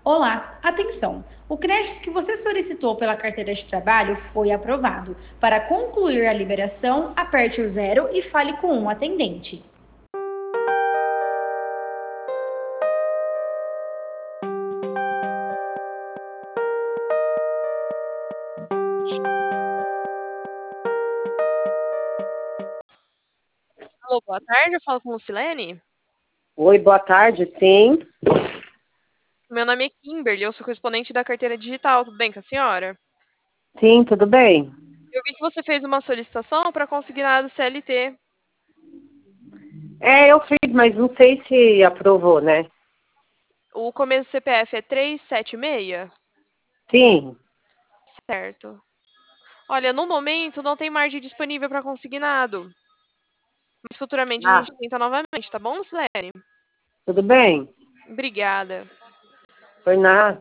Olá, atenção! O crédito que você solicitou pela carteira de trabalho foi aprovado. Para concluir a liberação, aperte o zero e fale com um atendente. Alô, boa tarde, eu falo com Lucilene. Oi, boa tarde, sim. Meu nome é Kimberly, eu sou correspondente da carteira digital, tudo bem com a senhora? Sim, tudo bem. Eu vi que você fez uma solicitação para consignado CLT. Eu fiz, mas não sei se aprovou, né? O começo do CPF é 376? Sim. Certo. Olha, no momento não tem margem disponível para consignado, mas futuramente a Ah, gente tenta novamente, tá bom, Lucilene? tudo bem. Obrigada. Foi nada.